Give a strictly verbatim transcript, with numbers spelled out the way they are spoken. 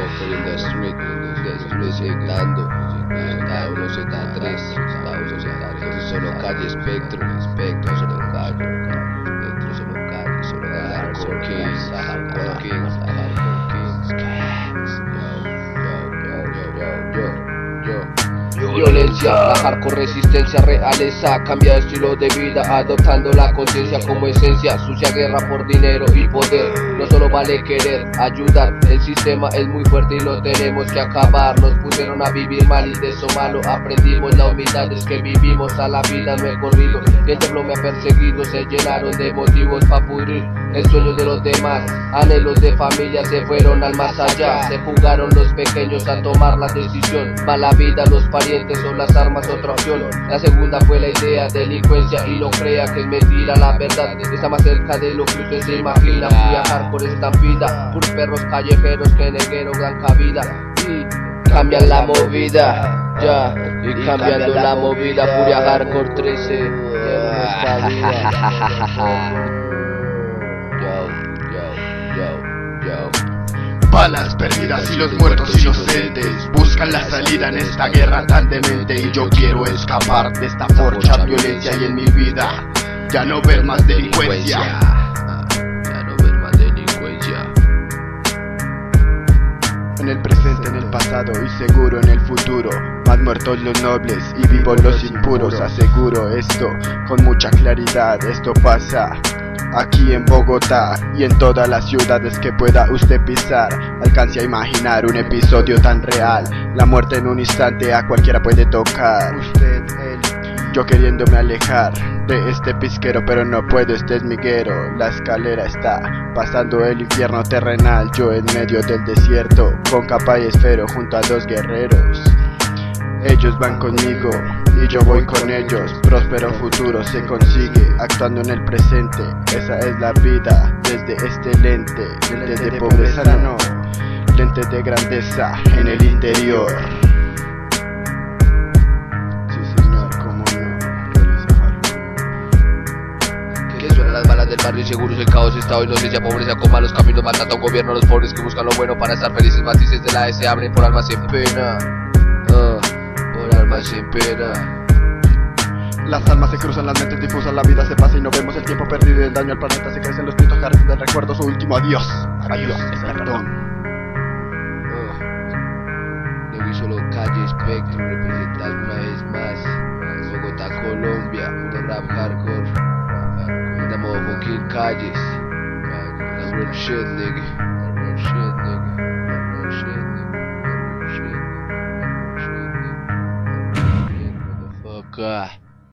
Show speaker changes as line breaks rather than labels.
hardcore in the street, desflexionando, Estado uno Z tres, Estado uno Z tres, solo calle espectro, espectro, solo calle, espectro, solo calle, solo calle, hardcore kings, hardcore kings, hardcore kings, kings, yo, yo, yo, yo, yo, yo. Violencia, la hardcore resistencia, realeza, cambia de estilo de vida, adoptando la conciencia como esencia, sucia guerra por dinero y poder, no solo vale querer, ayudar, el sistema es muy fuerte y lo tenemos que acabar, nos pusieron a vivir mal y de eso malo aprendimos, la humildad es que vivimos, a la vida no he corrido, y el templo me ha perseguido, se llenaron de motivos pa' pudrir el sueño de los demás, anhelos de familia se fueron al más allá, se jugaron los pequeños a tomar la decisión, mala vida los parientes son las armas, otra opción. La segunda fue la idea, delincuencia, y no crea que es mentira, la verdad está más cerca de lo que usted se imagina. Viajar por estampida, puros perros callejeros que neguero gran cabida y cambian la movida, ya, y cambiando la movida, Furia Hardcore trece. Yo, yo, yo, yo.
Balas perdidas y los muertos inocentes buscan la salida en esta guerra tan demente. Y yo quiero escapar de esta forcha violencia y en mi vida ya no ver más delincuencia.
Ya no ver más delincuencia.
En el presente, en el pasado y seguro en el futuro, más muertos los nobles y vivos los impuros. Aseguro esto con mucha claridad, esto pasa aquí en Bogotá y en todas las ciudades que pueda usted pisar. Alcance a imaginar un episodio tan real, la muerte en un instante a cualquiera puede tocar. Usted, él, yo queriéndome alejar de este pisquero, pero no puedo, este es miguero. La escalera está pasando el infierno terrenal, yo en medio del desierto con capa y esfero junto a dos guerreros. Ellos van conmigo y yo voy con ellos, próspero futuro se consigue actuando en el presente. Esa es la vida desde este lente, lente de pobreza no, lente de grandeza en el interior. Sí señor, cómo no.
Que suenan las balas del barrio inseguros, el caos, estado, inocencia, pobreza con malos caminos, matando a un gobierno, los pobres que buscan lo bueno para estar felices, matices de la S se abren por almas sin pena. Uh. Almas sin pena.
Las almas se cruzan, las mentes difusas, la vida se pasa y no vemos el tiempo perdido y el daño al planeta se crecen los mitos carentes del recuerdo, su último adiós. Adiós, es perdón.
Oh. No vi solo calle espectro, representar una vez más Bogotá, Colombia, puro rap hardcore. The motherfucking calles. The real shit, nigga. The real shit, nigga. The real shit, nigga. The real shit, nigga. God.